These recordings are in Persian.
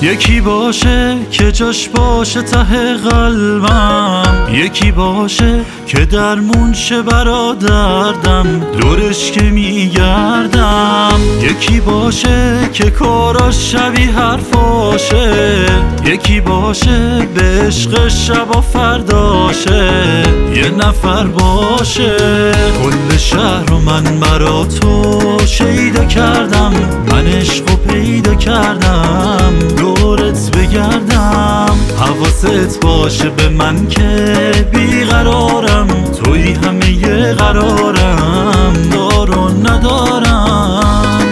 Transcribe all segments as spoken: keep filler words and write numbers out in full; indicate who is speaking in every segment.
Speaker 1: یکی باشه که جاش باشه ته قلبم، یکی باشه که درمون شه برا دردم دورش که میگردم، یکی باشه که کاراش شبیه حرفاشه، یکی باشه به عشق شب و فرداشه، یه نفر باشه. کل شهر و من برا تو شیدا کردم، من عشق و پیدا کردم دورت بگردم. حواست باشه به من که بیقرارم، توی همه یه قرارم دار و ندارم.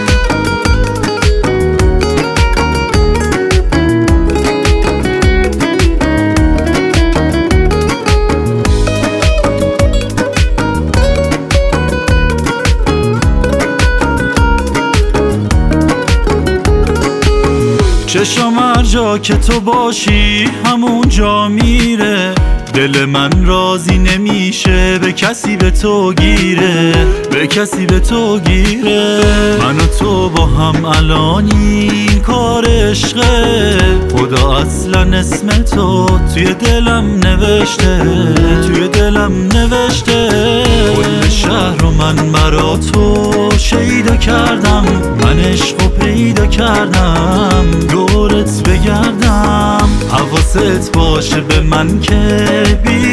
Speaker 1: چشم هر جا که تو باشی همون جا میره، دل من راضی نمیشه به کسی به تو گیره، به کسی به تو گیره. من و تو با هم الان این کار عشقه، خدا اصلا اسم تو توی دلم نوشته، توی دلم نوشته. کل شهر و من برا تو شیدا کردم، من عشق و پیدا کردم دورت بگردم. حواست باشه به من که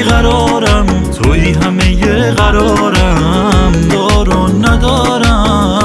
Speaker 1: بیقرارم، توی همه یه قرارم دار و ندارم.